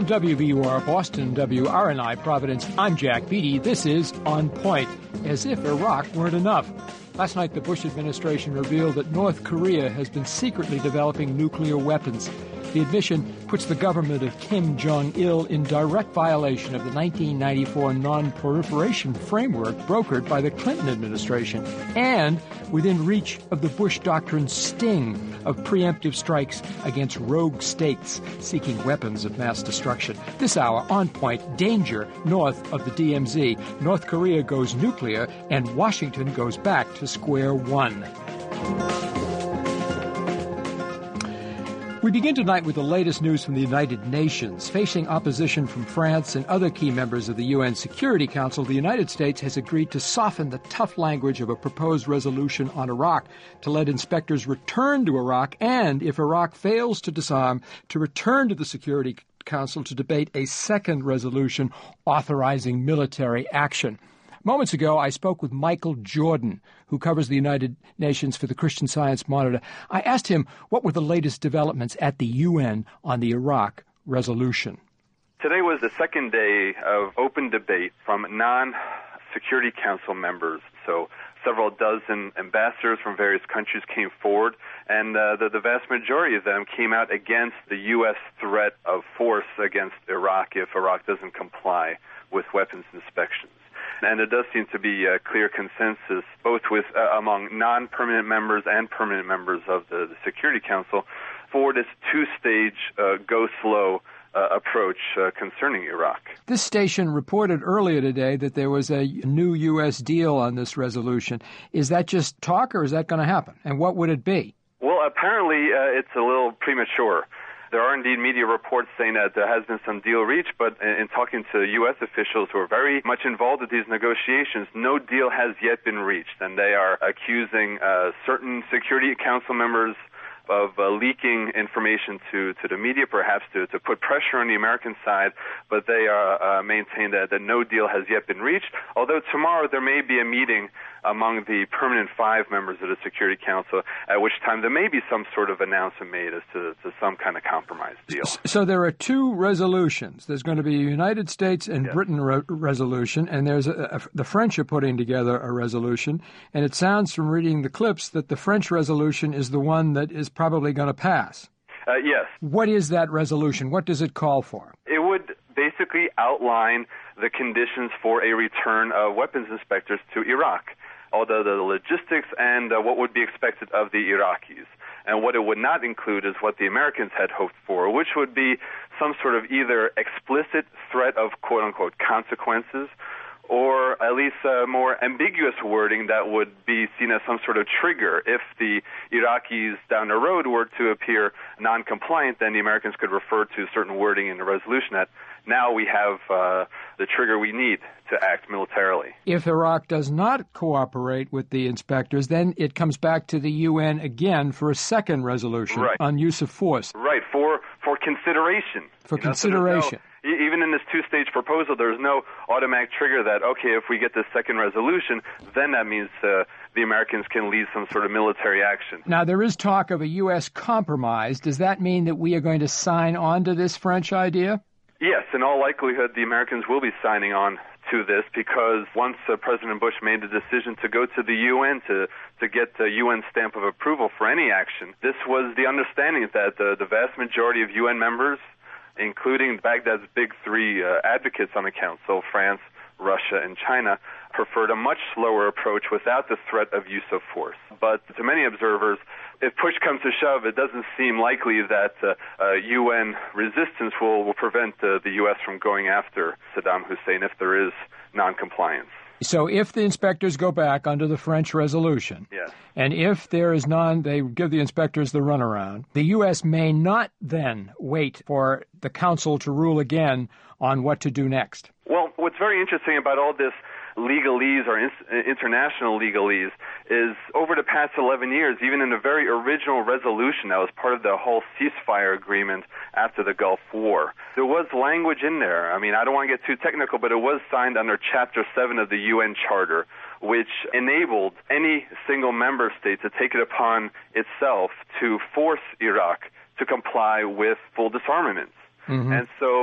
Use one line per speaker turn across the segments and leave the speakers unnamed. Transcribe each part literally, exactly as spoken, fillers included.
From W V U R Boston, W R N I Providence, I'm Jack Beatty. This is On Point. As if Iraq weren't enough. Last night, the Bush administration revealed that North Korea has been secretly developing nuclear weapons. The admission puts the government of Kim Jong-il in direct violation of the nineteen ninety-four non-proliferation framework brokered by the Clinton administration and within reach of the Bush doctrine's sting of preemptive strikes against rogue states seeking weapons of mass destruction. This hour, On Point, danger north of the D M Z. North Korea goes nuclear and Washington goes back to square one. We begin tonight with the latest news from the United Nations. Facing opposition from France and other key members of the U N Security Council, the United States has agreed to soften the tough language of a proposed resolution on Iraq to let inspectors return to Iraq and, if Iraq fails to disarm, to return to the Security Council to debate a second resolution authorizing military action. Moments ago, I spoke with Michael Jordan, who covers the United Nations for the Christian Science Monitor. I asked him what were the latest developments at the U N on the Iraq resolution.
Today was the second day of open debate from non-Security Council members. So several dozen ambassadors from various countries came forward, and uh, the, the vast majority of them came out against the U S threat of force against Iraq if Iraq doesn't comply with weapons inspections. And there does seem to be a clear consensus, both with uh, among non-permanent members and permanent members of the, the Security Council, for this two-stage uh, go-slow uh, approach uh, concerning Iraq.
This station reported earlier today that there was a new U S deal on this resolution. Is that just talk, or is that going to happen? And what would it be?
Well, apparently uh, it's a little premature. There are indeed media reports saying that there has been some deal reached, but in, in talking to U S officials who are very much involved with these negotiations, no deal has yet been reached, and they are accusing uh, certain Security Council members of uh, leaking information to, to the media, perhaps to, to put pressure on the American side, but they uh, uh, maintain that, that no deal has yet been reached, although tomorrow there may be a meeting among the permanent five members of the Security Council, at which time there may be some sort of announcement made as to, to some kind of compromise deal.
So there are two resolutions. There's going to be a United States and yes. Britain re- resolution, and there's a, a, the French are putting together a resolution, and it sounds from reading the clips that the French resolution is the one that is probably going to pass.
Uh, yes.
What is that resolution? What does it call for?
It would basically outline the conditions for a return of weapons inspectors to Iraq, although the logistics and uh, what would be expected of the Iraqis. And what it would not include is what the Americans had hoped for, which would be some sort of either explicit threat of quote-unquote consequences, or at least uh, more ambiguous wording that would be seen as some sort of trigger. If the Iraqis down the road were to appear non-compliant, then the Americans could refer to certain wording in the resolution that now we have uh, the trigger we need to act militarily.
If Iraq does not cooperate with the inspectors, then it comes back to the U N again for a second resolution
right.
on use of force.
Right, for, for consideration.
For
you know,
consideration.
So no, even in this two-stage proposal, there's no automatic trigger that, okay, if we get this second resolution, then that means uh, the Americans can lead some sort of military action.
Now, there is talk of a U S compromise. Does that mean that we are going to sign on to this French idea?
Yes, in all likelihood, the Americans will be signing on to this because once uh, President Bush made the decision to go to the U N to, to get the U N stamp of approval for any action, this was the understanding that uh, the vast majority of U N members, including Baghdad's big three uh, advocates on the council, France, Russia, and China, preferred a much slower approach without the threat of use of force. But to many observers, if push comes to shove, it doesn't seem likely that uh, uh, U N resistance will, will prevent uh, the U S from going after Saddam Hussein if there is noncompliance.
So if the inspectors go back under the French resolution,
yes.
and if there is none, they give the inspectors the runaround, the U S may not then wait for the Council to rule again on what to do next.
Well, what's very interesting about all this legalese or in, international legalese is over the past eleven years, even in the very original resolution that was part of the whole ceasefire agreement after the Gulf War, there was language in there. I mean, I don't want to get too technical, but it was signed under Chapter seven of the U N Charter, which enabled any single member state to take it upon itself to force Iraq to comply with full disarmaments. Mm-hmm. And so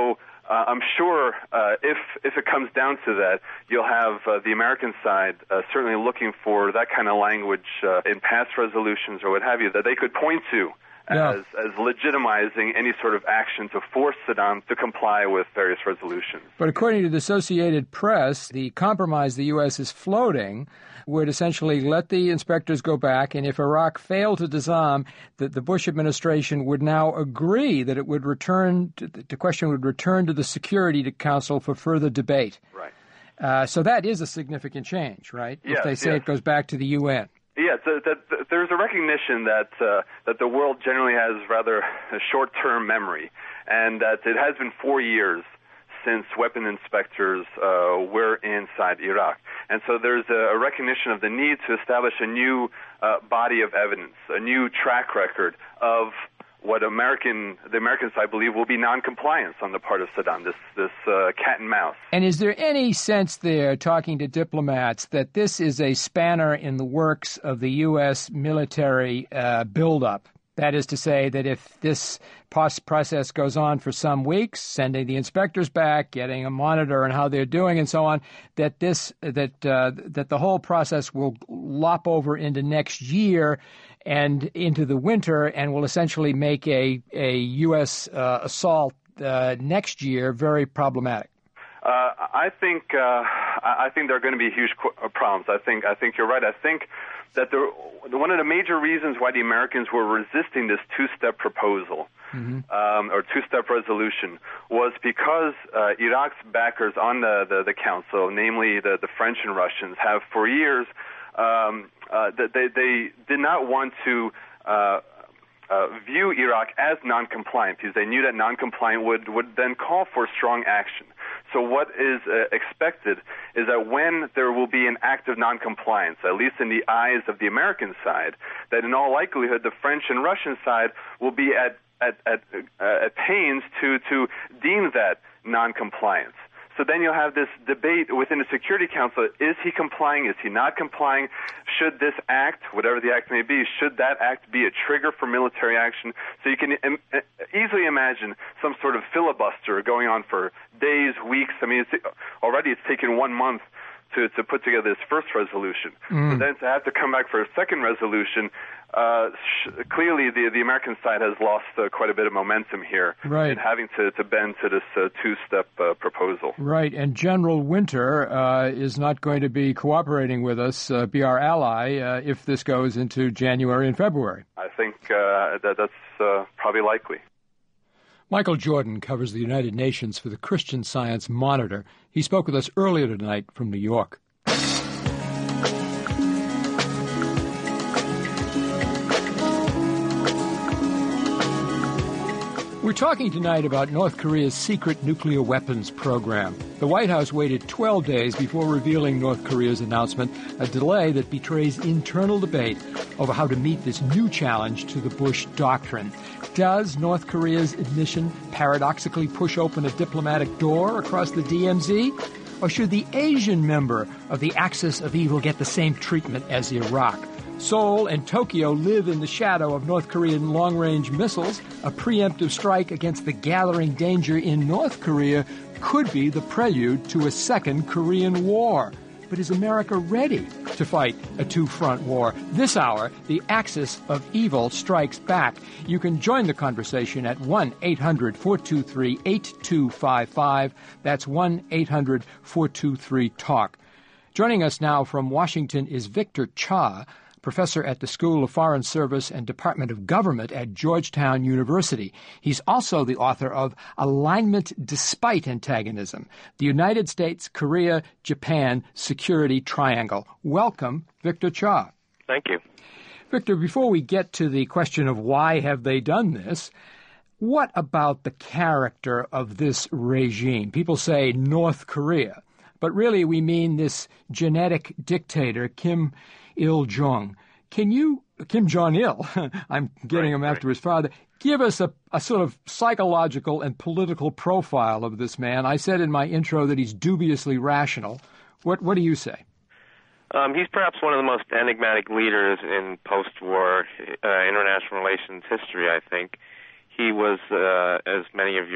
Uh, I'm sure uh, if if it comes down to that, you'll have uh, the American side uh, certainly looking for that kind of language uh, in past resolutions or what have you that they could point to
yeah.
as, as legitimizing any sort of action to force Saddam to comply with various resolutions.
But according to the Associated Press, the compromise the U S is floating would essentially let the inspectors go back, and if Iraq failed to disarm, that the Bush administration would now agree that it would return, to, the question would return to the Security Council for further debate.
Right.
Uh, so that is a significant change, right?
Yes,
if they say
yes.
it goes back to the U N.
Yeah, that, that, there's a recognition that uh, that the world generally has rather a short-term memory, and that it has been four years since weapon inspectors uh, were inside Iraq. And so there's a, a recognition of the need to establish a new uh, body of evidence, a new track record of what American, the Americans, I believe, will be noncompliance on the part of Saddam, this, this uh, cat and mouse.
And is there any sense there, talking to diplomats, that this is a spanner in the works of the U S military uh, buildup? That is to say that if this process goes on for some weeks, sending the inspectors back, getting a monitor on how they're doing and so on, that this that uh, that the whole process will lop over into next year and into the winter and will essentially make a, a U S uh, assault uh, next year very problematic.
Uh, I think uh, I think there are going to be huge qu- problems. I think I think you're right. I think that there, one of the major reasons why the Americans were resisting this two-step proposal mm-hmm. um, or two-step resolution was because uh, Iraq's backers on the, the, the council, namely the, the French and Russians, have for years um, uh, they, they did not want to uh, uh, view Iraq as non-compliant because they knew that non-compliant would, would then call for strong action. So what is uh, expected is that when there will be an act of noncompliance, at least in the eyes of the American side, that in all likelihood the French and Russian side will be at at at, uh, at pains to to deem that noncompliance. So then you'll have this debate within the Security Council. Is he complying? Is he not complying? Should this act, whatever the act may be, should that act be a trigger for military action? So you can im- easily imagine some sort of filibuster going on for days, weeks. I mean, it's, already it's taken one month to, to put together this first resolution. Mm. So then to have to come back for a second resolution, uh, sh- clearly the the American side has lost uh, quite a bit of momentum here
right.
in having to, to bend to this uh, two-step uh, proposal.
Right, and General Winter uh, is not going to be cooperating with us, uh, be our ally, uh, if this goes into January and February.
I think uh, that that's uh, probably likely.
Michael Jordan covers the United Nations for the Christian Science Monitor. He spoke with us earlier tonight from New York. We're talking tonight about North Korea's secret nuclear weapons program. The White House waited twelve days before revealing North Korea's announcement, a delay that betrays internal debate over how to meet this new challenge to the Bush doctrine. Does North Korea's admission paradoxically push open a diplomatic door across the D M Z? Or should the Asian member of the axis of evil get the same treatment as Iraq? Seoul and Tokyo live in the shadow of North Korean long-range missiles. A preemptive strike against the gathering danger in North Korea could be the prelude to a second Korean War. But is America ready to fight a two-front war? This hour, the axis of evil strikes back. You can join the conversation at one eight hundred four two three eight two five five. That's one eight hundred four two three talk. Joining us now from Washington is Victor Cha, professor at the School of Foreign Service and Department of Government at Georgetown University. He's also the author of Alignment Despite Antagonism, the United States, Korea, Japan Security Triangle. Welcome, Victor Cha.
Thank you.
Victor, before we get to the question of why have they done this, what about the character of this regime? People say North Korea, but really we mean this genetic dictator, Kim Il-jung. Can you, Kim Jong-il, I'm getting
right,
him after
right.
his father, give us a, a sort of psychological and political profile of this man? I said in my intro that he's dubiously rational. What, what do you say?
Um, he's perhaps one of the most enigmatic leaders in post-war uh, international relations history, I think. He was, uh, as many of your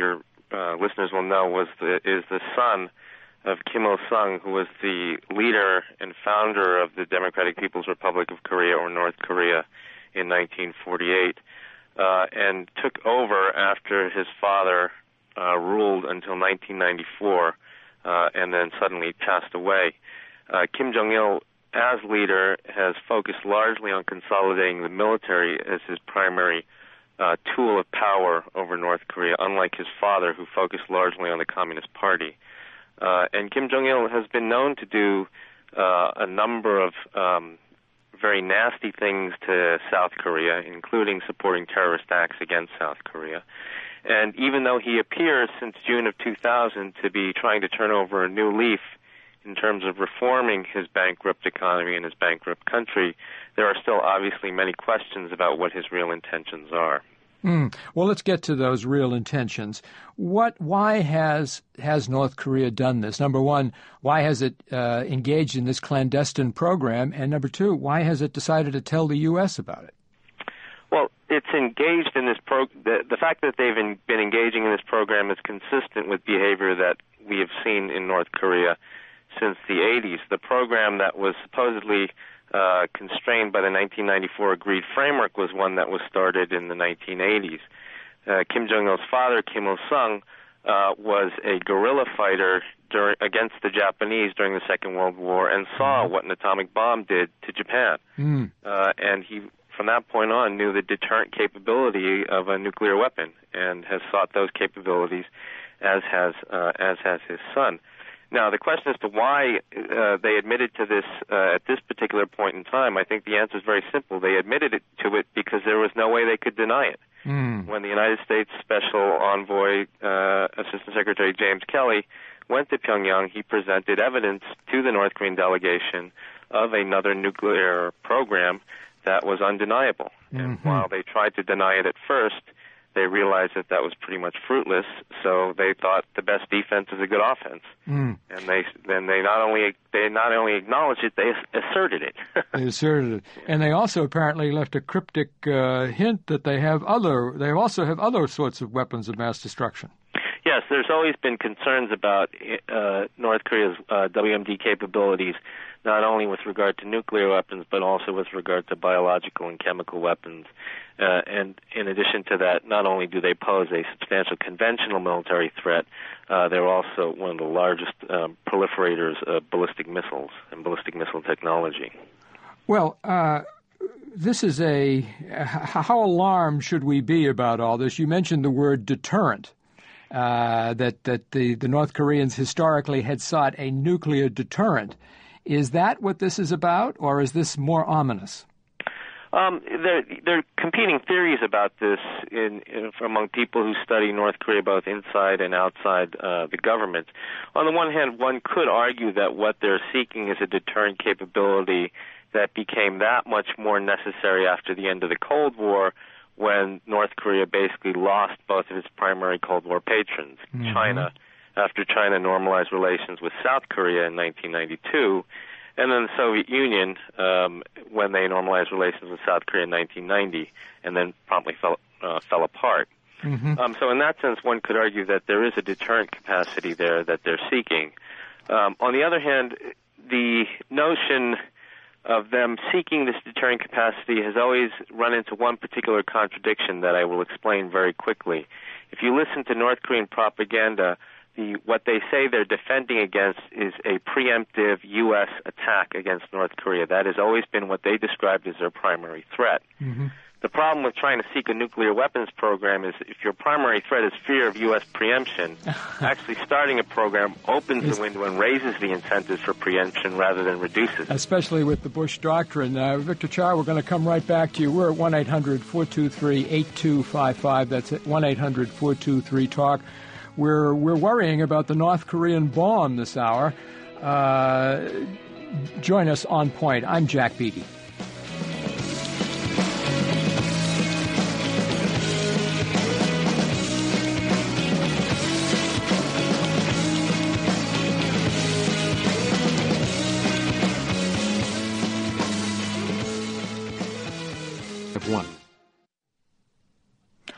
uh, listeners will know, was the, is the son of Kim Il-sung, who was the leader and founder of the Democratic People's Republic of Korea, or North Korea, in nineteen forty-eight, uh, and took over after his father uh, ruled until nineteen ninety-four, uh, and then suddenly passed away. Uh, Kim Jong-il, as leader, has focused largely on consolidating the military as his primary uh, tool of power over North Korea, unlike his father, who focused largely on the Communist Party. Uh, and Kim Jong-il has been known to do uh, a number of um, very nasty things to South Korea, including supporting terrorist acts against South Korea. And even though he appears since June of two thousand to be trying to turn over a new leaf in terms of reforming his bankrupt economy and his bankrupt country, there are still obviously many questions about what his real intentions are.
Mm. Well, let's get to those real intentions. What? Why has has North Korea done this? Number one, why has it uh, engaged in this clandestine program? And number two, why has it decided to tell the U S about it?
Well, it's engaged in this pro. The, the fact that they've in, been engaging in this program is consistent with behavior that we have seen in North Korea since the eighties. The program that was supposedly Uh, constrained by the nineteen ninety-four agreed framework was one that was started in the nineteen eighties. Uh, Kim Jong-il's father, Kim Il-sung, uh, was a guerrilla fighter dur- against the Japanese during the Second World War and saw what an atomic bomb did to Japan. Mm. Uh, and he, from that point on, knew the deterrent capability of a nuclear weapon and has sought those capabilities, as has uh, as has his son. Now, the question as to why uh, they admitted to this uh, at this particular point in time, I think the answer is very simple. They admitted it to it because there was no way they could deny it. Mm. When the United States Special Envoy, uh, Assistant Secretary James Kelly, went to Pyongyang, he presented evidence to the North Korean delegation of another nuclear program that was undeniable. Mm-hmm. And while they tried to deny it at first, they realized that that was pretty much fruitless, so they thought the best defense is a good offense. Mm. And they then they not only they not only acknowledged it, they asserted it.
They asserted it, and they also apparently left a cryptic uh, hint that they have other they also have other sorts of weapons of mass destruction.
Yes, there's always been concerns about uh, North Korea's uh, W M D capabilities, not only with regard to nuclear weapons, but also with regard to biological and chemical weapons. Uh, and in addition to that, not only do they pose a substantial conventional military threat, uh, they're also one of the largest um, proliferators of ballistic missiles and ballistic missile technology.
Well, uh, this is a... How alarmed should we be about all this? You mentioned the word deterrent. Uh, that that the, the North Koreans historically had sought a nuclear deterrent. Is that what this is about, or is this more ominous?
Um, there, there are competing theories about this in, in, among people who study North Korea both inside and outside uh, the government. On the one hand, one could argue that what they're seeking is a deterrent capability that became that much more necessary after the end of the Cold War, when North Korea basically lost both of its primary Cold War patrons, mm-hmm. China, after China normalized relations with South Korea in nineteen ninety-two, and then the Soviet Union um, when they normalized relations with South Korea in nineteen ninety, and then promptly fell, uh, fell apart. Mm-hmm. Um, so in that sense, one could argue that there is a deterrent capacity there that they're seeking. Um, on the other hand, the notion of them seeking this deterrent capacity has always run into one particular contradiction that I will explain very quickly. If you listen to North Korean propaganda, the, what they say they're defending against is a preemptive U S attack against North Korea. That has always been what they described as their primary threat. Mm-hmm. The problem with trying to seek a nuclear weapons program is if your primary threat is fear of U S preemption, actually starting a program opens the window and raises the incentives for preemption rather than reduces it.
Especially with the Bush Doctrine. Uh, Victor Cha, we're going to come right back to you. We're at one eight hundred four two three eight two five five. That's at one eight hundred four two three talk. We're, we're worrying about the North Korean bomb this hour. Uh, join us on Point. I'm Jack Beatty.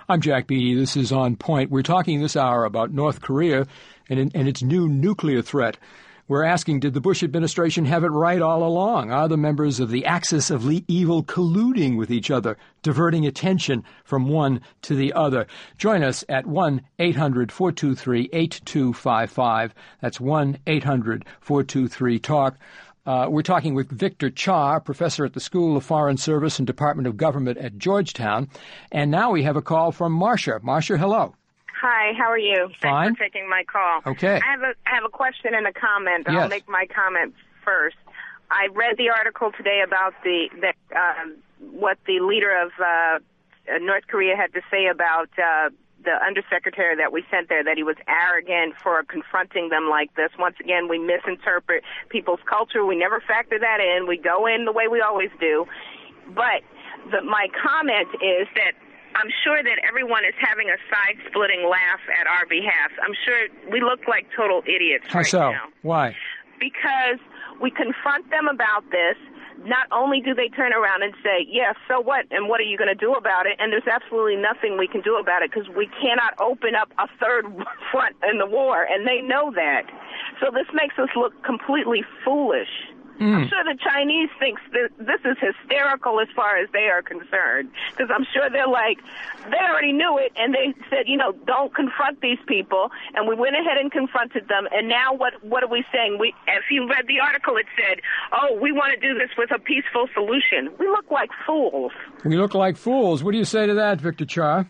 I'm Jack Beatty. This is On Point. We're talking this hour about North Korea and, and its new nuclear threat. We're asking, did the Bush administration have it right all along? Are the members of the axis of evil colluding with each other, diverting attention from one to the other? Join us at one eight hundred four two three eight two five five. That's one eight hundred four two three talk. Uh, we're talking with Victor Cha, professor at the School of Foreign Service and Department of Government at Georgetown. And now we have a call from Marcia. Marcia, hello.
Hi, how are you?
Fine.
Thanks for taking my call.
Okay.
I have a, I have a question and a comment.
Yes.
I'll make my comment first. I read the article today about the that um, what the leader of uh, North Korea had to say about uh, the undersecretary that we sent there, that he was arrogant for confronting them like this. Once again, we misinterpret people's culture. We never factor that in. We go in the way we always do. But the, my comment is that I'm sure that everyone is having a side-splitting laugh at our behalf. I'm sure we look like total idiots
How
right
so?
now.
Why?
Because we confront them about this. Not only do they turn around and say, yeah, so what, and what are you going to do about it? And there's absolutely nothing we can do about it because we cannot open up a third front in the war, and they know that. So this makes us look completely foolish. Mm. I'm sure the Chinese thinks that this is hysterical as far as they are concerned, because I'm sure they're like, they already knew it, and they said, you know, don't confront these people, and we went ahead and confronted them, and now what What are we saying? We, if you read the article, it said, oh, we want to do this with a peaceful solution. We look like fools.
We look like fools. What do you say to that, Victor Cha?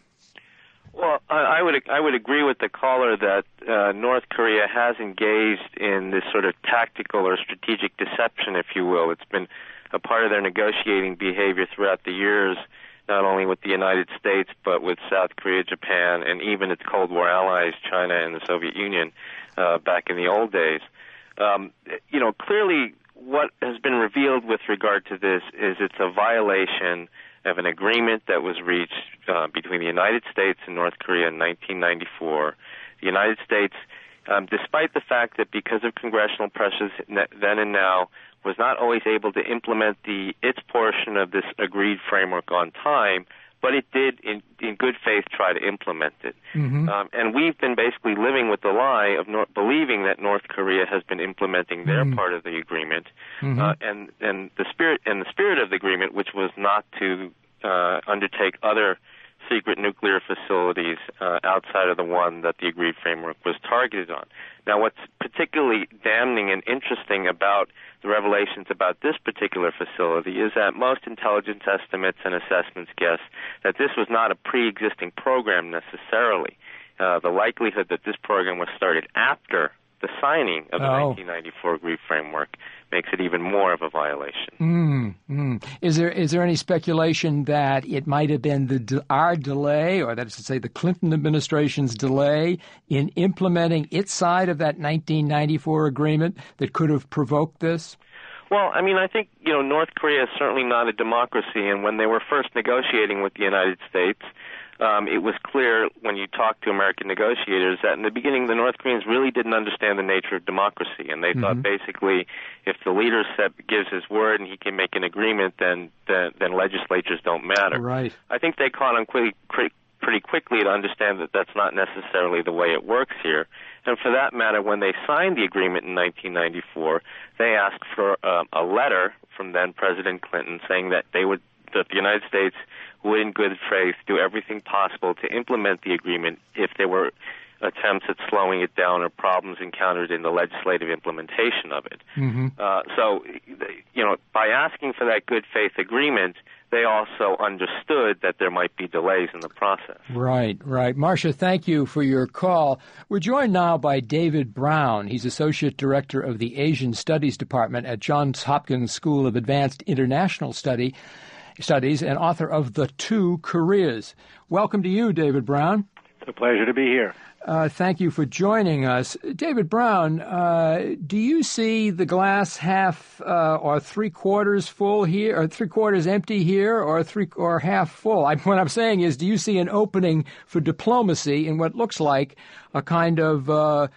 Well, I would I would agree with the caller that uh, North Korea has engaged in this sort of tactical or strategic deception, if you will. It's been a part of their negotiating behavior throughout the years, not only with the United States, but with South Korea, Japan, and even its Cold War allies, China and the Soviet Union, uh, back in the old days. Um, you know, clearly what has been revealed with regard to this is it's a violation of an agreement that was reached uh, between the United States and North Korea in nineteen ninety-four. The United States, um, despite the fact that because of congressional pressures then and now, was not always able to implement the its portion of this agreed framework on time, but it did, in, in good faith, try to implement it. Mm-hmm. Um, and we've been basically living with the lie of nor- believing that North Korea has been implementing their mm-hmm. part of the agreement, mm-hmm. uh, and and the spirit and the spirit of the agreement, which was not to uh, undertake other secret nuclear facilities uh, outside of the one that the agreed framework was targeted on. Now, what's particularly damning and interesting about the revelations about this particular facility is that most intelligence estimates and assessments guess that this was not a pre-existing program necessarily. Uh, the likelihood that this program was started after the signing of the oh. nineteen ninety-four agreed framework makes it even more of a violation.
Mm, mm. Is there is there any speculation that it might have been the de- our delay, or that is to say the Clinton administration's delay in implementing its side of that nineteen ninety-four agreement that could have provoked this?
Well, I mean, I think, you know, North Korea is certainly not a democracy, and when they were first negotiating with the United States, Um, it was clear when you talked to American negotiators that in the beginning the North Koreans really didn't understand the nature of democracy, and they mm-hmm. thought basically if the leader set, gives his word and he can make an agreement, then then, then legislatures don't matter.
Right.
I think they caught on quickly, pretty quickly to understand that that's not necessarily the way it works here. And for that matter, when they signed the agreement in nineteen ninety-four, they asked for uh, a letter from then President Clinton saying that they would that the United States would in good faith do everything possible to implement the agreement if there were attempts at slowing it down or problems encountered in the legislative implementation of it. Mm-hmm. Uh, so, you know, by asking for that good faith agreement, they also understood that there might be delays in the process.
Right, right. Marcia, thank you for your call. We're joined now by David Brown. He's Associate Director of the Asian Studies Department at Johns Hopkins School of Advanced International Study. Studies and author of The Two Koreas. Welcome to you, David Brown.
It's a pleasure to be here.
Uh, thank you for joining us. David Brown, uh, do you see the glass half uh, or three quarters full here, or three quarters empty here, or three or half full? I, what I'm saying is, do you see an opening for diplomacy in what looks like a kind of uh,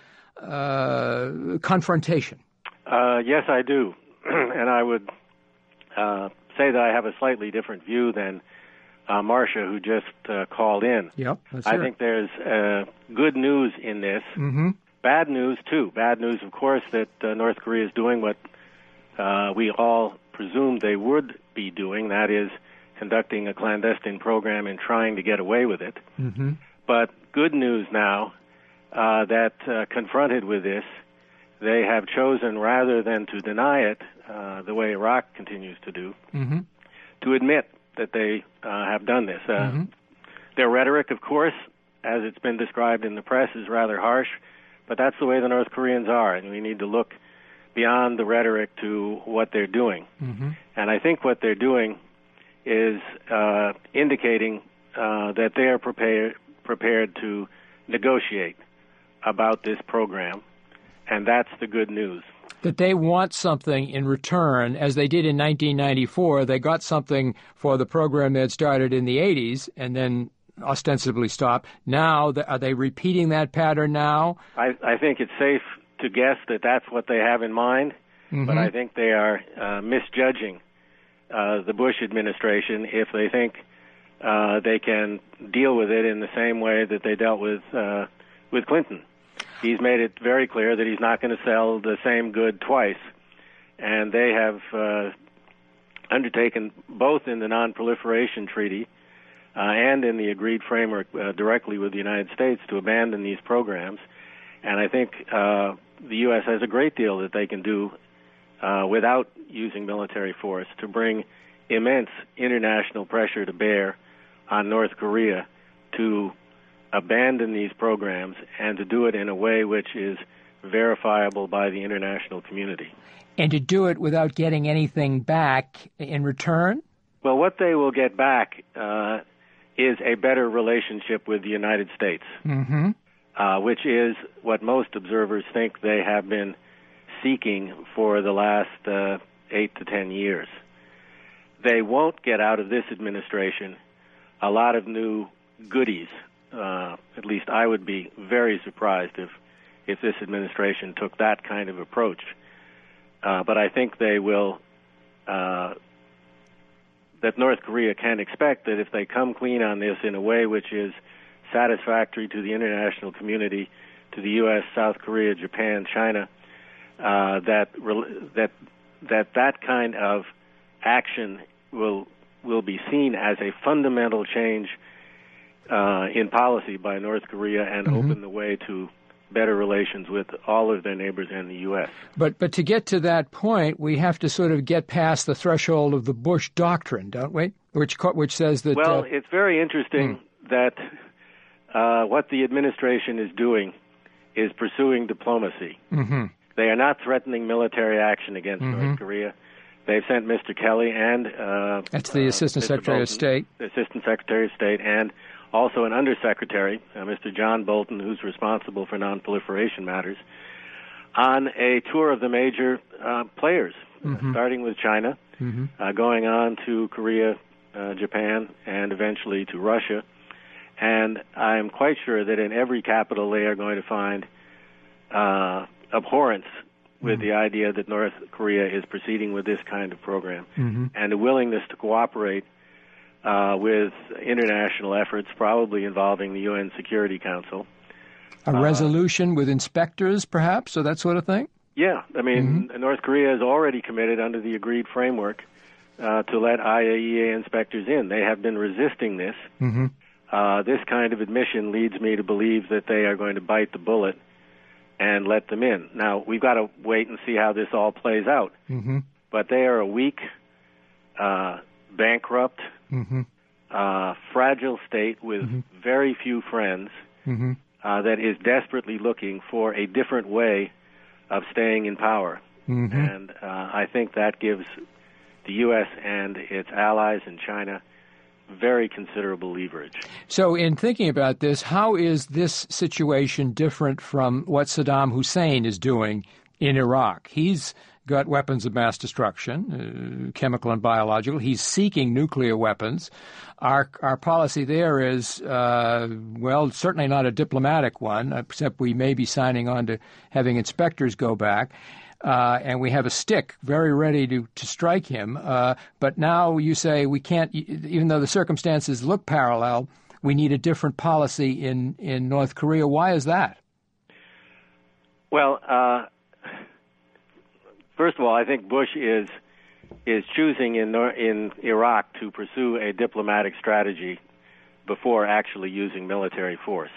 uh, confrontation?
Uh, yes, I do. And I would... Uh, say that I have a slightly different view than uh, Marcia, who just uh, called in.
Yep, that's
I
it.
think there's uh, good news in this.
Mm-hmm.
Bad news, too. Bad news, of course, that uh, North Korea is doing what uh, we all presumed they would be doing, that is, conducting a clandestine program and trying to get away with it.
Mm-hmm.
But good news now uh, that uh, confronted with this, they have chosen, rather than to deny it, uh, the way Iraq continues to do,
mm-hmm.
to admit that they uh, have done this. Uh,
mm-hmm.
Their rhetoric, of course, as it's been described in the press, is rather harsh, but that's the way the North Koreans are, and we need to look beyond the rhetoric to what they're doing.
Mm-hmm.
And I think what they're doing is uh, indicating uh, that they are prepared prepared to negotiate about this program, and that's the good news.
That they want something in return, as they did in nineteen ninety-four. They got something for the program that started in the eighties and then ostensibly stopped. Now, are they repeating that pattern now?
I, I think it's safe to guess that that's what they have in mind,
mm-hmm.
but I think they are uh, misjudging uh, the Bush administration if they think uh, they can deal with it in the same way that they dealt with uh, with Clinton. He's made it very clear that he's not going to sell the same good twice, and they have uh, undertaken, both in the Non-Proliferation Treaty uh, and in the agreed framework uh, directly with the United States, to abandon these programs. And I think uh, the U S has a great deal that they can do uh, without using military force to bring immense international pressure to bear on North Korea to abandon these programs and to do it in a way which is verifiable by the international community.
And to do it without getting anything back in return?
Well, what they will get back uh, is a better relationship with the United States,
mm-hmm.
uh, which is what most observers think they have been seeking for the last uh, eight to ten years. They won't get out of this administration a lot of new goodies. Uh, at least I would be very surprised if, if this administration took that kind of approach. Uh, but I think they will, uh, that North Korea can expect that if they come clean on this in a way which is satisfactory to the international community, to the U S, South Korea, Japan, China, uh, that that that that kind of action will will be seen as a fundamental change Uh, in policy by North Korea and mm-hmm. open the way to better relations with all of their neighbors and the U S.
But but to get to that point, we have to sort of get past the threshold of the Bush doctrine, don't we? Which which says that...
Well,
uh,
it's very interesting mm. that uh, what the administration is doing is pursuing diplomacy.
Mm-hmm.
They are not threatening military action against
mm-hmm.
North Korea. They've sent Mister Kelly and... Uh,
That's the Assistant
uh,
Secretary
Bolton,
of State.
The Assistant Secretary of State, and also an Undersecretary, uh, Mister John Bolton, who's responsible for non-proliferation matters, on a tour of the major uh, players,
mm-hmm.
uh, starting with China,
mm-hmm.
uh, going on to Korea, uh, Japan, and eventually to Russia. And I'm quite sure that in every capital they are going to find uh, abhorrence with mm-hmm. the idea that North Korea is proceeding with this kind of program,
mm-hmm. and
a willingness to cooperate Uh, with international efforts, probably involving the U N Security Council.
A
uh,
resolution with inspectors, perhaps, or that sort of thing?
Yeah. I mean, mm-hmm. North Korea is already committed under the agreed framework uh, to let I A E A inspectors in. They have been resisting this.
Mm-hmm.
Uh, this kind of admission leads me to believe that they are going to bite the bullet and let them in. Now, we've got to wait and see how this all plays out.
Mm-hmm.
But they are a weak, uh, bankrupt,
mm-hmm.
uh, fragile state with
mm-hmm.
very few friends
mm-hmm.
uh, that is desperately looking for a different way of staying in power.
Mm-hmm.
And uh, I think that gives the U S and its allies in China very considerable leverage.
So in thinking about this, how is this situation different from what Saddam Hussein is doing in Iraq? He's got weapons of mass destruction, uh, chemical and biological. He's seeking nuclear weapons. Our our policy there is, uh, well, certainly not a diplomatic one, except we may be signing on to having inspectors go back. uh, and we have a stick very ready to, to strike him. Uh, but now you say we can't, even though the circumstances look parallel, we need a different policy in, in North Korea. Why is that?
Well, uh, first of all, I think Bush is is choosing in in Iraq to pursue a diplomatic strategy before actually using military force.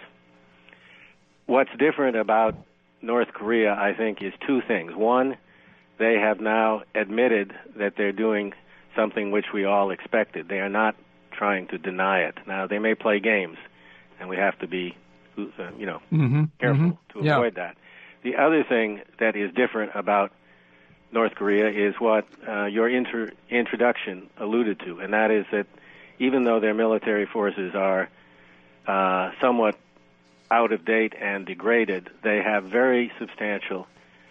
What's different about North Korea, I think, is two things. One, they have now admitted that they're doing something which we all expected. They are not trying to deny it. Now, they may play games, and we have to be, uh, you know,
mm-hmm,
careful
mm-hmm,
to
yeah.
avoid that. The other thing that is different about North Korea is what uh, your inter- introduction alluded to, and that is that even though their military forces are uh, somewhat out of date and degraded, they have very substantial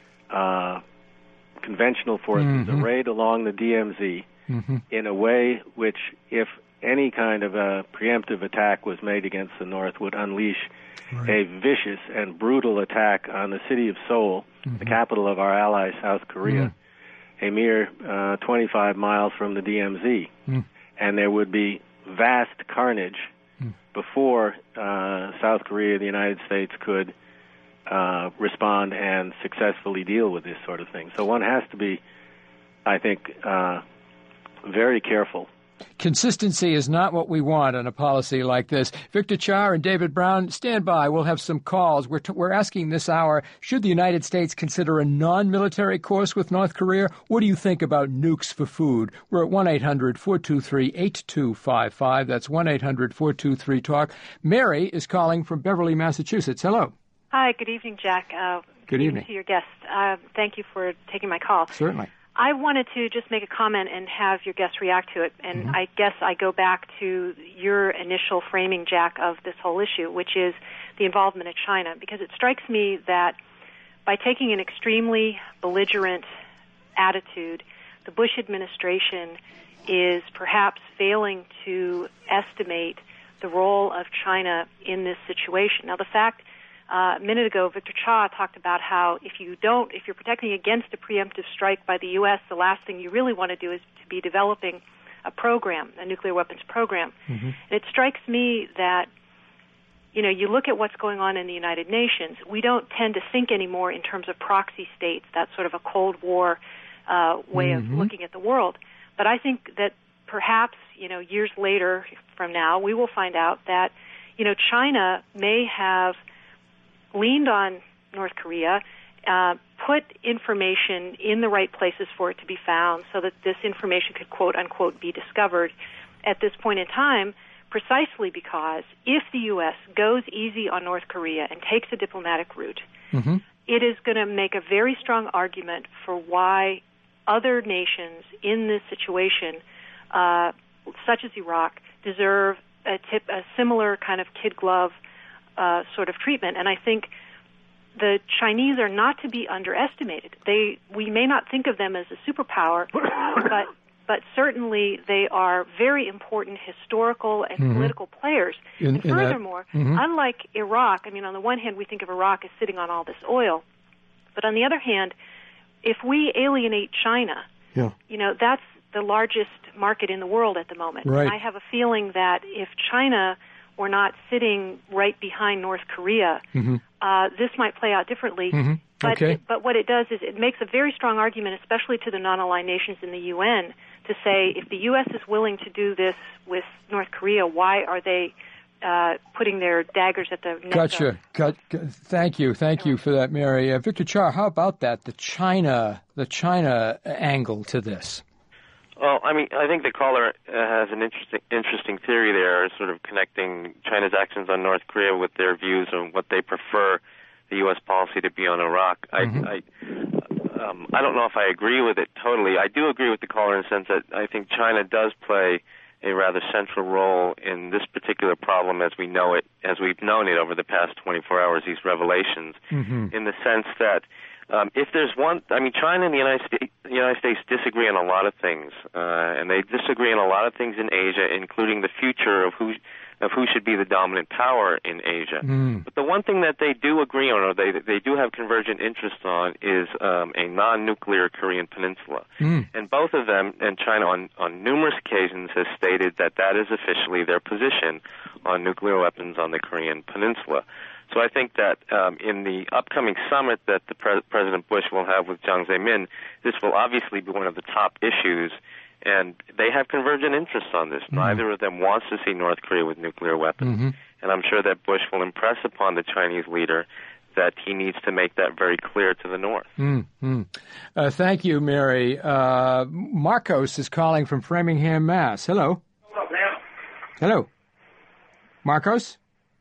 uh, conventional forces
mm-hmm.
arrayed along the D M Z
mm-hmm.
in a way which, if any kind of a preemptive attack was made against the North, would unleash right. a vicious and brutal attack on the city of Seoul, mm-hmm. the capital of our ally, South Korea, mm-hmm. a mere uh, twenty-five miles from the D M Z. Mm-hmm. And there would be vast carnage mm-hmm. before uh, South Korea and the United States could uh, respond and successfully deal with this sort of thing. So one has to be, I think, uh, very careful.
Consistency is not what we want in a policy like this. Victor Cha and David Brown, stand by. We'll have some calls. We're, t- we're asking this hour, should the United States consider a non-military course with North Korea? What do you think about nukes for food? We're at one eight hundred four two three eight two five five. That's one eight hundred four two three talk. Mary is calling from Beverly, Massachusetts. Hello.
Hi, good evening, Jack. Uh,
good evening.
to your guest. Uh, thank you for taking my call.
Certainly.
I wanted to just make a comment and have your guest react to it. And
mm-hmm.
I guess I go back to your initial framing, Jack, of this whole issue, which is the involvement of China. Because it strikes me that by taking an extremely belligerent attitude, the Bush administration is perhaps failing to estimate the role of China in this situation. Now, the fact Uh, a minute ago, Victor Cha talked about how if you don't, if you're protecting against a preemptive strike by the U S, the last thing you really want to do is to be developing a program, a nuclear weapons program. Mm-hmm. And it strikes me that, you know, you look at what's going on in the United Nations, we don't tend to think anymore in terms of proxy states, that sort of a Cold War uh, way mm-hmm. of looking at the world. But I think that perhaps, you know, years later from now, we will find out that, you know, China may have leaned on North Korea, uh, put information in the right places for it to be found so that this information could, quote, unquote, be discovered at this point in time, precisely because if the U S goes easy on North Korea and takes a diplomatic route, mm-hmm. it is going to make a very strong argument for why other nations in this situation, uh, such as Iraq, deserve a, tip, a similar kind of kid glove Uh, sort of treatment. And I think the Chinese are not to be underestimated. They, we may not think of them as a superpower, but but certainly they are very important historical and mm-hmm. political players.
In,
and furthermore,
that, mm-hmm.
unlike Iraq, I mean, on the one hand, we think of Iraq as sitting on all this oil, but on the other hand, if we alienate China,
yeah.
you know, that's the largest market in the world at the moment.
Right.
And I have a feeling that if China were not sitting right behind North Korea, mm-hmm. uh, this might play out differently.
Mm-hmm.
But,
okay.
it, but what it does is it makes a very strong argument, especially to the non-aligned nations in the U N, to say if the U S is willing to do this with North Korea, why are they uh, putting their daggers at the neck?
Gotcha. Got, thank you. Thank you for that, Mary. Uh, Victor Cha, how about that, the China, the China angle to this?
Well, I mean, I think the caller uh, has an interesting, interesting theory there, sort of connecting China's actions on North Korea with their views on what they prefer the U S policy to be on Iraq. Mm-hmm. I, I, um, I don't know if I agree with it totally. I do agree with the caller in the sense that I think China does play a rather central role in this particular problem as we know it, as we've known it over the past twenty-four hours, these revelations, mm-hmm. in the sense that Um, if there's one, I mean, China and the United States, the United States disagree on a lot of things, uh, and they disagree on a lot of things in Asia, including the future of who of who should be the dominant power in Asia. Mm. But the one thing that they do agree on, or they they do have convergent interests on, is um, a non-nuclear Korean peninsula. Mm. And both of them, and China on, on numerous occasions, has stated that that is officially their position on nuclear weapons on the Korean peninsula. So I think that um, in the upcoming summit that the pre- President Bush will have with Jiang Zemin, this will obviously be one of the top issues. And they have convergent interests on this. Mm-hmm. Neither of them wants to see North Korea with nuclear weapons. Mm-hmm. And I'm sure that Bush will impress upon the Chinese leader that he needs to make that very clear to the North.
Mm-hmm. Uh, thank you, Mary. Uh, Marcos is calling from Framingham, Mass. Hello.
Hello, man.
Hello. Marcos?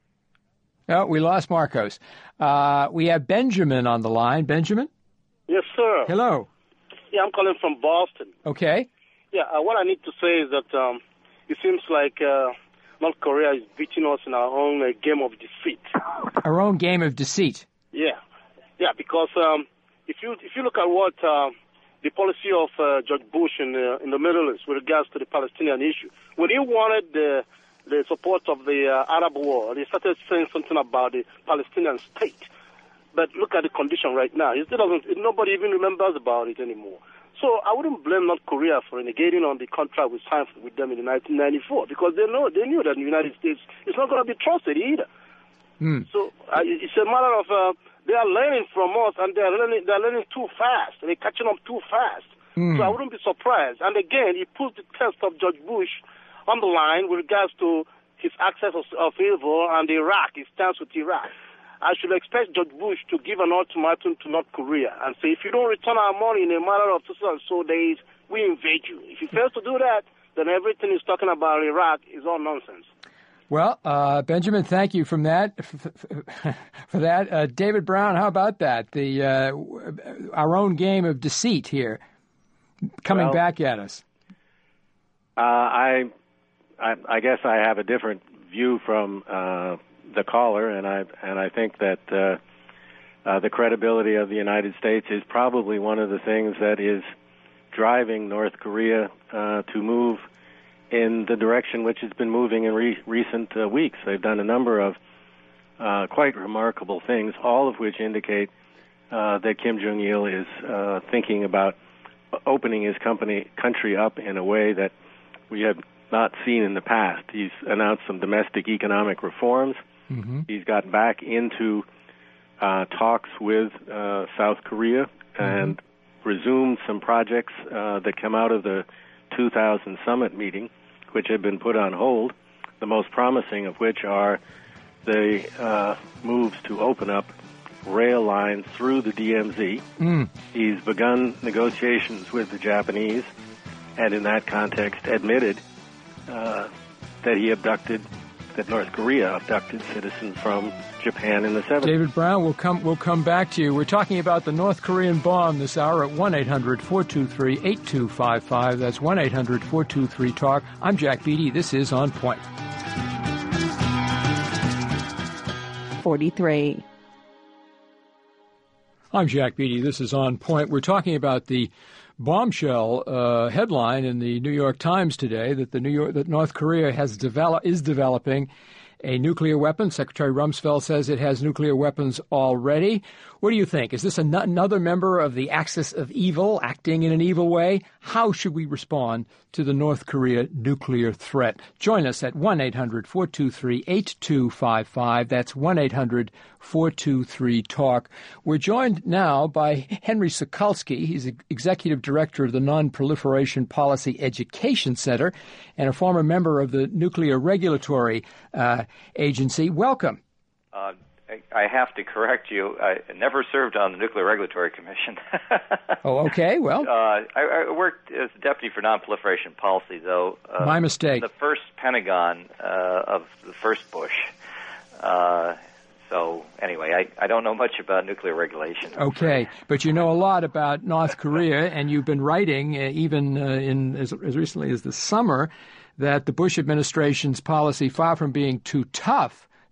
Oh, we lost Marcos. Uh, we have Benjamin on the line. Benjamin?
Yes, sir.
Hello.
Yeah, I'm calling from Boston.
Okay.
Yeah, uh, what I need to say is that um, it seems like uh, North Korea is beating us in our own uh, game of deceit.
Our own game of deceit.
Yeah, yeah, because um, if you if you look at what uh, the policy of uh, George Bush in uh, in the Middle East with regards to the Palestinian issue, when he wanted the the support of the uh, Arab world, he started saying something about the Palestinian state. But look at the condition right now. He still doesn't. Nobody even remembers about it anymore. So I wouldn't blame North Korea for renegating on the contract we signed with them in nineteen ninety-four because they know they knew that the United States is not going to be trusted either. Mm. So uh, it's a matter of uh, they are learning from us and they are learning they are learning too fast. They're catching up too fast. Mm. So I wouldn't be surprised. And again, he puts the test of George Bush on the line with regards to his access of, of evil and Iraq, his stance with Iraq. I should expect George Bush to give an ultimatum to North Korea and say, if you don't return our money in a matter of two and so days, we invade you. If he fails to do that, then everything he's talking about Iraq is all nonsense.
Well, uh, Benjamin, thank you from that for that. Uh, David Brown, how about that? The uh, our own game of deceit here coming well, back at us.
Uh, I, I I guess I have a different view from Uh, the caller, and I and I think that uh, uh, the credibility of the United States is probably one of the things that is driving North Korea uh, to move in the direction which it's been moving in re- recent uh, weeks. They've done a number of uh, quite remarkable things, all of which indicate uh, that Kim Jong-il is uh, thinking about opening his company country up in a way that we have not seen in the past. He's announced some domestic economic reforms. Mm-hmm. He's got back into uh, talks with uh, South Korea mm-hmm. and resumed some projects uh, that come out of the two thousand summit meeting, which had been put on hold, the most promising of which are the uh, moves to open up rail lines through the D M Z. Mm. He's begun negotiations with the Japanese, and in that context admitted uh, that he abducted that North Korea abducted citizens from Japan in the seventies.
David Brown, we'll come we'll come back to you. We're talking about the North Korean bomb this hour at one eight hundred four two three eight two five five. That's one eight hundred four two three talk. I'm Jack Beatty. This is On Point.
forty-three.
I'm Jack Beatty. This is On Point. We're talking about the bombshell uh, headline in the New York Times today that the New York that North Korea has develop is developing a nuclear weapon. Secretary Rumsfeld says it has nuclear weapons already. What do you think? Is this an- another member of the axis of evil, acting in an evil way? How should we respond to the North Korea nuclear threat? Join us at one eight hundred four two three eight two five five. That's one eight hundred four two three talk. We're joined now by Henry Sokolsky. He's Executive Director of the Non-Proliferation Policy Education Center and a former member of the Nuclear Regulatory uh, Agency. Welcome.
Uh, I, I have to correct you. I never served on the Nuclear Regulatory Commission.
Oh, okay. Well,
uh, I, I worked as deputy for non-proliferation policy, though. Uh,
My mistake.
The first Pentagon uh, of the first Bush. Uh, so anyway, I, I don't know much about nuclear regulation.
Okay, but you know a lot about North Korea, and you've been writing uh, even uh, in as, as recently as the summer that the Bush administration's policy, far from being too tough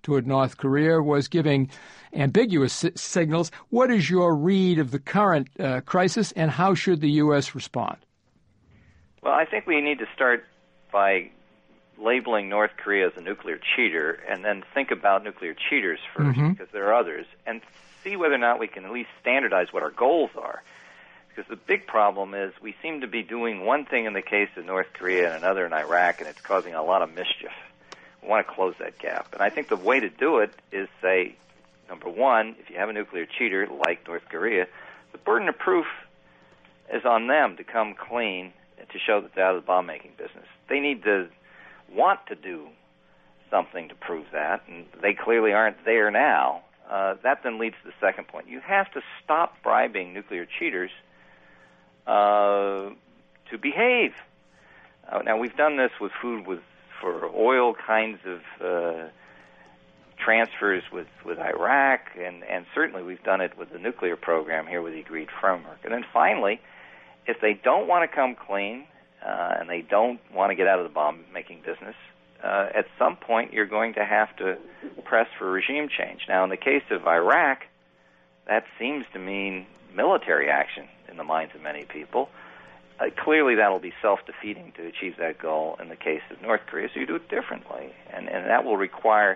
toward North Korea was giving ambiguous si- signals. What is your read of the current uh, crisis, and how should the U S respond?
Well, I think we need to start by labeling North Korea as a nuclear cheater, and then think about nuclear cheaters first, mm-hmm. because there are others, and see whether or not we can at least standardize what our goals are. Because the big problem is we seem to be doing one thing in the case of North Korea and another in Iraq, and it's causing a lot of mischief. We want to close that gap. And I think the way to do it is say, number one, if you have a nuclear cheater like North Korea, the burden of proof is on them to come clean to show that they're out of the bomb-making business. They need to want to do something to prove that, and they clearly aren't there now. Uh, that then leads to the second point. You have to stop bribing nuclear cheaters uh, to behave. Uh, now, we've done this with food, with for oil kinds of uh, transfers with, with Iraq, and, and certainly we've done it with the nuclear program here with the agreed framework. And then finally, if they don't want to come clean, uh, and they don't want to get out of the bomb-making business, uh, at some point you're going to have to press for regime change. Now, in the case of Iraq, that seems to mean military action in the minds of many people. Uh, clearly, that'll be self-defeating to achieve that goal in the case of North Korea, so you do it differently. And, and that will require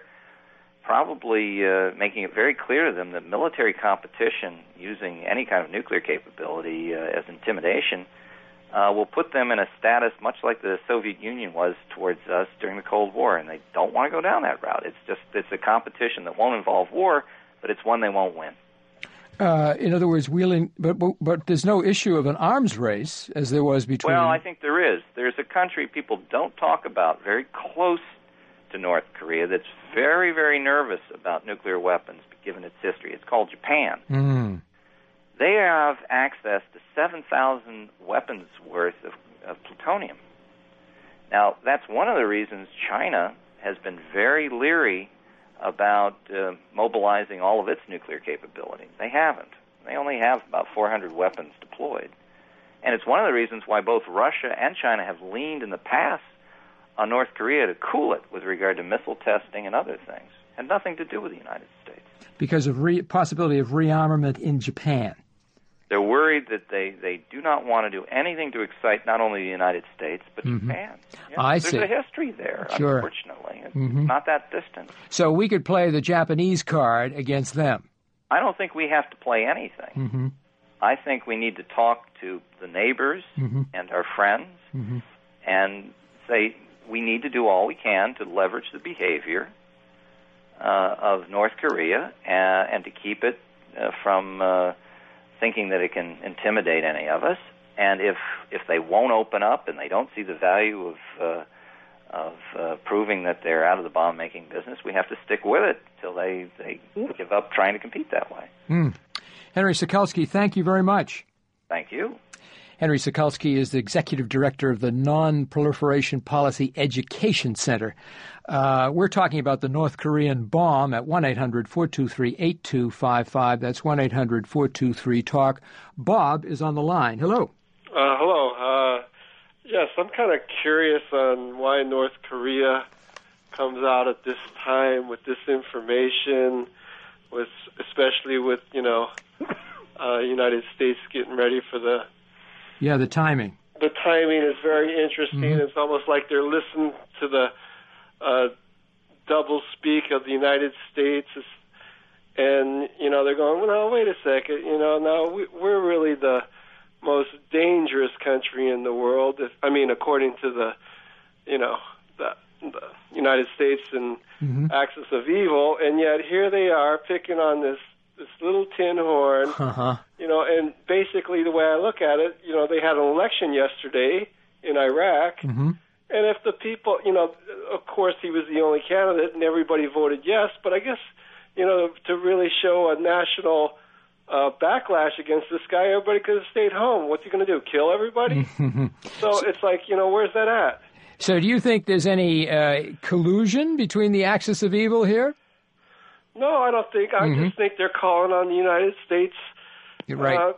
probably uh, making it very clear to them that military competition using any kind of nuclear capability uh, as intimidation uh, will put them in a status much like the Soviet Union was towards us during the Cold War, and they don't want to go down that route. It's just it's a competition that won't involve war, but it's one they won't win.
Uh, in other words, wheeling, but, but but there's no issue of an arms race as there was between.
Well, I think there is. There's a country people don't talk about very close to North Korea that's very, very nervous about nuclear weapons, given its history. It's called Japan.
Mm.
They have access to seven thousand weapons worth of, of plutonium. Now, that's one of the reasons China has been very leery about uh, mobilizing all of its nuclear capability. They haven't. They only have about four hundred weapons deployed. And it's one of the reasons why both Russia and China have leaned in the past on North Korea to cool it with regard to missile testing and other things. Had nothing to do with the United States.
Because of re- possibility of rearmament in Japan.
They're worried that they, they do not want to do anything to excite not only the United States, but
mm-hmm.
Japan. Yeah,
I
there's
see.
There's a history there,
sure.
unfortunately. It's
mm-hmm.
not that distant.
So we could play the Japanese card against them.
I don't think we have to play anything.
Mm-hmm.
I think we need to talk to the neighbors
mm-hmm.
and our friends
mm-hmm.
and say we need to do all we can to leverage the behavior uh, of North Korea and, and to keep it uh, from uh, thinking that it can intimidate any of us. And if if they won't open up and they don't see the value of uh, of uh, proving that they're out of the bomb-making business, we have to stick with it till they, they give up trying to compete that way.
Mm. Henry Sokalsky, thank you very much.
Thank you.
Henry Sokalsky is the executive director of the Non-Proliferation Policy Education Center. Uh, we're talking about the North Korean bomb at one eight hundred four two three eight two five five. That's one eight hundred four two three talk. Bob is on the line. Hello.
Uh, hello. Uh, yes, I'm kind of curious on why North Korea comes out at this time with this information, with especially with, you know, uh, United States getting ready for the...
Yeah, the timing.
The timing is very interesting. Mm-hmm. It's almost like they're listening to the uh, double speak of the United States. And, you know, they're going, well, no, wait a second. You know, now we, we're really the most dangerous country in the world. If, I mean, according to the, you know, the, the United States and
mm-hmm.
axis of evil. And yet here they are picking on this this little tin horn,
uh-huh.
you know, and basically the way I look at it, you know, they had an election yesterday in Iraq,
mm-hmm.
and if the people, you know, of course he was the only candidate and everybody voted yes, but I guess, you know, to really show a national uh, backlash against this guy, everybody could have stayed home. What's he going to do, kill everybody? So it's like, you know, where's that at?
So do you think there's any uh, collusion between the axis of evil here?
No, I don't think. I
mm-hmm.
just think they're calling on the United States
You're right.
uh,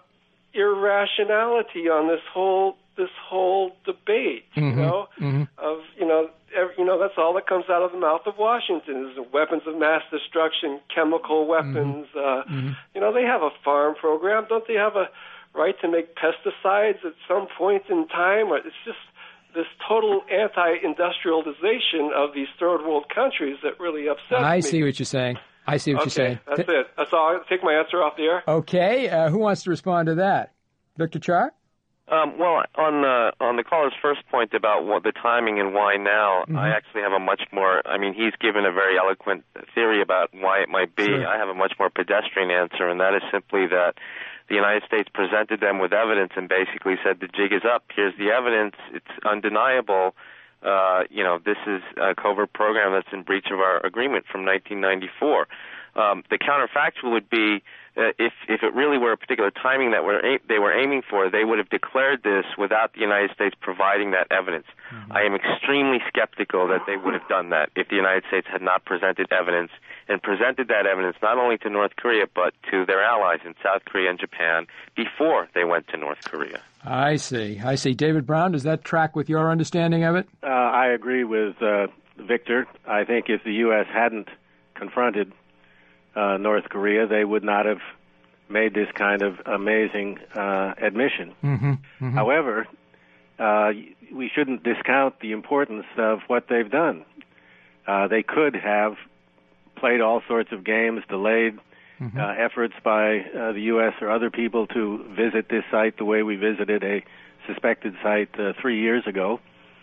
irrationality on this whole this whole debate.
Mm-hmm.
You know,
mm-hmm.
of you know, you know, that's all that comes out of the mouth of Washington is weapons of mass destruction, chemical weapons. Mm-hmm. Uh, mm-hmm. You know, they have a farm program. Don't they have a right to make pesticides at some point in time? It's just this total anti-industrialization of these third world countries that really upsets me.
I see what you're saying. I see what
okay,
you're saying.
That's Th- it. That's all. I'll take my answer off the air.
Okay. Uh, who wants to respond to that? Victor Char?
Um, well, on the on the caller's first point about what the timing and why now, mm-hmm. I actually have a much more. I mean, he's given a very eloquent theory about why it might be. Sure. I have a much more pedestrian answer, and that is simply that the United States presented them with evidence and basically said the jig is up. Here's the evidence. It's undeniable. Uh, you know, this is a covert program that's in breach of our agreement from nineteen ninety-four. Um, the counterfactual would be uh, if if it really were a particular timing that were a- they were aiming for, they would have declared this without the United States providing that evidence. Mm-hmm. I am extremely skeptical that they would have done that if the United States had not presented evidence and presented that evidence not only to North Korea but to their allies in South Korea and Japan before they went to North Korea.
I see. I see. David Brown, does that track with your understanding of it?
Uh, I agree with uh, Victor. I think if the U S hadn't confronted uh, North Korea, they would not have made this kind of amazing uh, admission.
Mm-hmm. Mm-hmm.
However, uh, we shouldn't discount the importance of what they've done. Uh, they could have played all sorts of games, delayed Mm-hmm. Uh, efforts by uh, the U S or other people to visit this site the way we visited a suspected site uh, three years ago.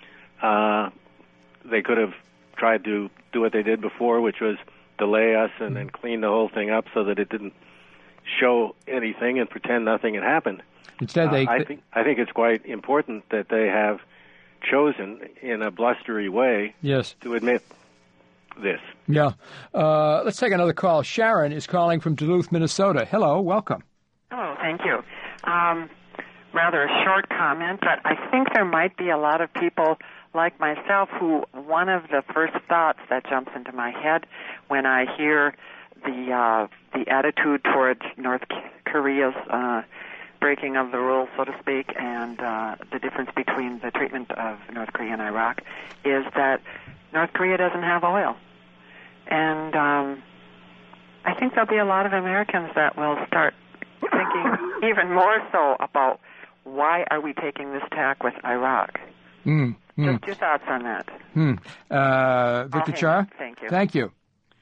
Uh, they could have tried to do what they did before, which was delay us and then clean the whole thing up so that it didn't show anything and pretend nothing had happened.
Instead, they...
Uh, I think I think it's quite important that they have chosen in a blustery way
yes.
to admit this.
Yeah. Uh, let's take another call. Sharon is calling from Duluth, Minnesota. Hello, welcome.
Hello, thank you. Um, rather a short comment, but I think there might be a lot of people like myself who one of the first thoughts that jumps into my head when I hear the uh, the attitude towards North Korea's uh, breaking of the rules, so to speak, and uh, the difference between the treatment of North Korea and Iraq is that North Korea doesn't have oil. And um, I think there'll be a lot of Americans that will start thinking even more so about why are we taking this tack with Iraq.
Mm, mm.
Just your thoughts on that.
Mm. Uh, Victor Char?
Thank you.
Thank you.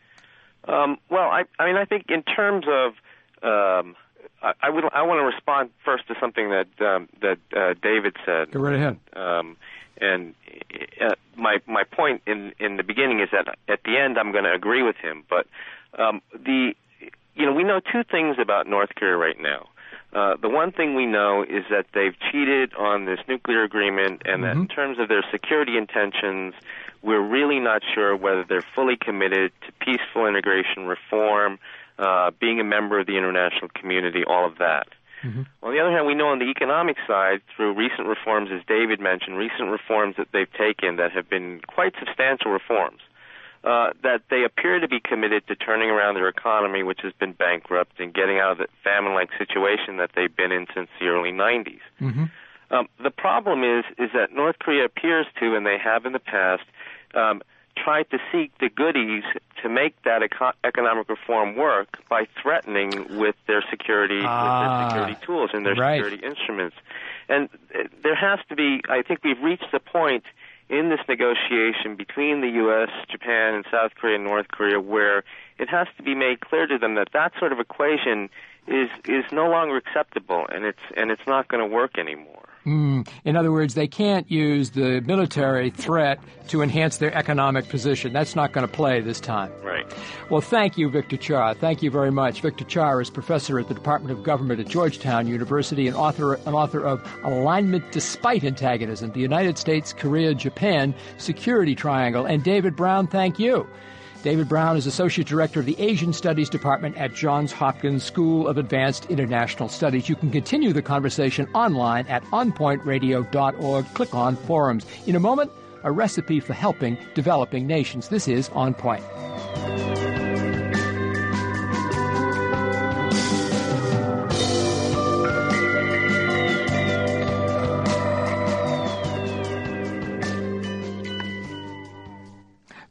Um, well, I, I mean, I think in terms of, um, I, I would, I want to respond first to something that um, that uh, David said.
Go right ahead.
Um, and uh, my my point in in the beginning is that at the end I'm going to agree with him. But um, the, you know, we know two things about North Korea right now. Uh, the one thing we know is that they've cheated on this nuclear agreement, and mm-hmm. that in terms of their security intentions, we're really not sure whether they're fully committed to peaceful integration reform, uh, being a member of the international community, all of that. Mm-hmm. On the other hand, we know on the economic side, through recent reforms, as David mentioned, recent reforms that they've taken that have been quite substantial reforms, Uh, that they appear to be committed to turning around their economy, which has been bankrupt, and getting out of the famine-like situation that they've been in since the early nineties. Mm-hmm. Um, the problem is, is that North Korea appears to, and they have in the past, um, tried to seek the goodies to make that eco- economic reform work by threatening with their security, ah, with their security tools and their
right.
security instruments. And uh, there has to be, I think we've reached the point in this negotiation between the U S, Japan, and South Korea and North Korea where it has to be made clear to them that that sort of equation is is no longer acceptable, and it's and it's not going to work anymore.
Mm. In other words, they can't use the military threat to enhance their economic position. That's not going to play this time.
Right.
Well, thank you, Victor Char. Thank you very much. Victor Char is professor at the Department of Government at Georgetown University and author, an author of Alignment Despite Antagonism, the United States, Korea, Japan Security Triangle. And David Brown, thank you. David Brown is Associate Director of the Asian Studies Department at Johns Hopkins School of Advanced International Studies. You can continue the conversation online at on point radio dot org. Click on Forums. In a moment, a recipe for helping developing nations. This is On Point.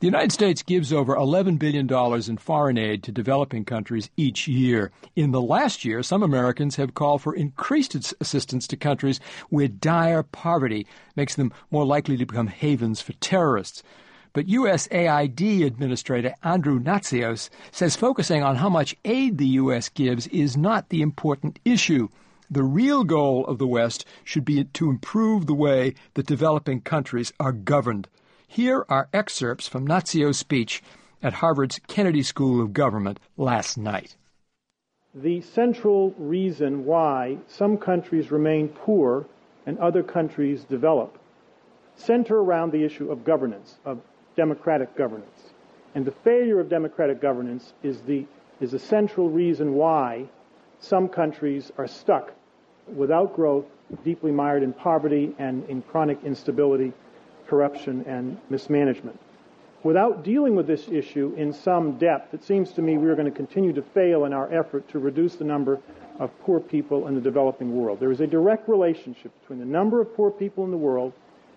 The United States gives over eleven billion dollars in foreign aid to developing countries each year. In the last year, some Americans have called for increased assistance to countries with dire poverty, makes them more likely to become havens for terrorists. But U S A I D Administrator Andrew Natsios says focusing on how much aid the U S gives is not the important issue. The real goal of the West should be to improve the way that developing countries are governed. Here are excerpts from Natsios' speech at Harvard's Kennedy School of Government last night.
The central reason why some countries remain poor and other countries develop center around the issue of governance, of democratic governance. And the failure of democratic governance is the is a central reason why some countries are stuck without growth, deeply mired in poverty and in chronic instability, corruption, and mismanagement. Without dealing with this issue in some depth, it seems to me we are going to continue to fail in our effort to reduce the number of poor people in the developing world. There is a direct relationship between the number of poor people in the world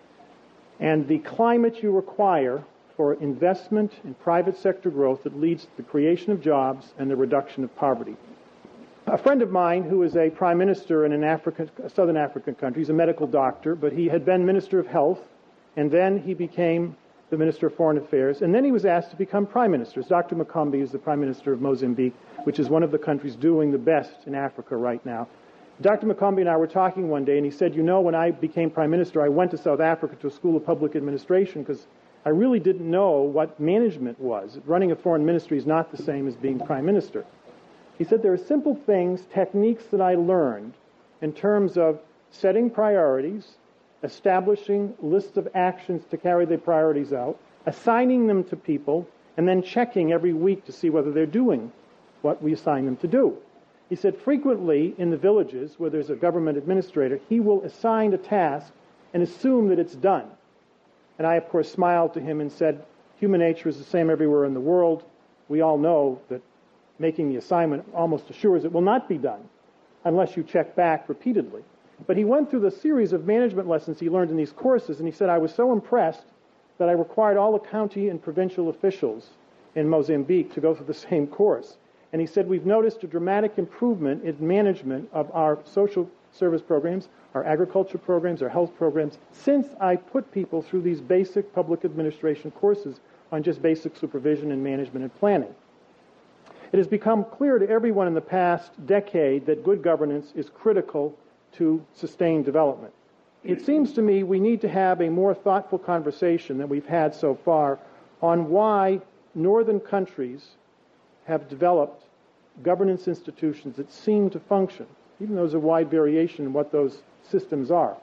and the climate you require for investment in private sector growth that leads to the creation of jobs and the reduction of poverty. A friend of mine who is a prime minister in an African, a southern African country, he's a medical doctor, but he had been Minister of Health, and then he became the Minister of Foreign Affairs, and then he was asked to become Prime Minister. Doctor Mukombe is the Prime Minister of Mozambique, which is one of the countries doing the best in Africa right now. Doctor Mukombe and I were talking one day, and he said, you know, when I became Prime Minister, I went to South Africa to a school of public administration because I really didn't know what management was. Running a foreign ministry is not the same as being Prime Minister. He said there are simple things, techniques that I learned in terms of setting priorities, establishing lists of actions to carry the priorities out, assigning them to people, and then checking every week to see whether they're doing what we assign them to do. He said frequently in the villages where there's a government administrator, he will assign a task and assume that it's done. And I, of course, smiled to him and said, human nature is the same everywhere in the world. We all know that making the assignment almost assures it will not be done unless you check back repeatedly. But he went through the series of management lessons he learned in these courses, and he said, I was so impressed that I required all the county and provincial officials in Mozambique to go through the same course. And he said, we've noticed a dramatic improvement in management of our social service programs, our agriculture programs, our health programs, since I put people through these basic public administration courses on just basic supervision and management and planning. It has become clear to everyone in the past decade that good governance is critical to sustained development. It seems to me we need to have a more thoughtful conversation than we've had so far on why northern countries have developed governance institutions that seem to function, even though there's a wide variation in what those systems are.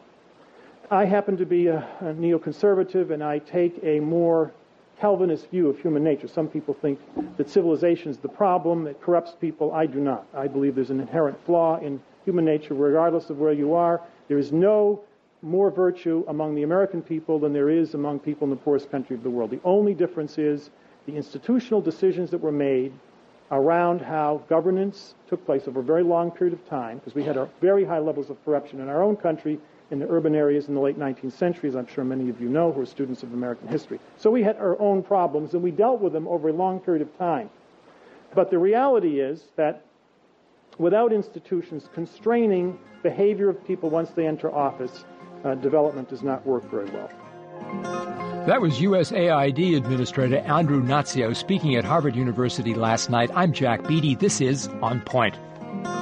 I happen to be a, a neoconservative, and I take a more Calvinist view of human nature. Some people think that civilization is the problem, it corrupts people. I do not. I believe there's an inherent flaw in human nature regardless of where you are. There is no more virtue among the American people than there is among people in the poorest country of the world. The only difference is the institutional decisions that were made around how governance took place over a very long period of time, because we had our very high levels of corruption in our own country in the urban areas in the late nineteenth century, as I'm sure many of you know who are students of American history. So we had our own problems, and we dealt with them over a long period of time. But the reality is that without institutions constraining behavior of people once they enter office, uh, development does not work very well.
That was U S A I D Administrator Andrew Natsios speaking at Harvard University last night. I'm Jack Beatty. This is On Point.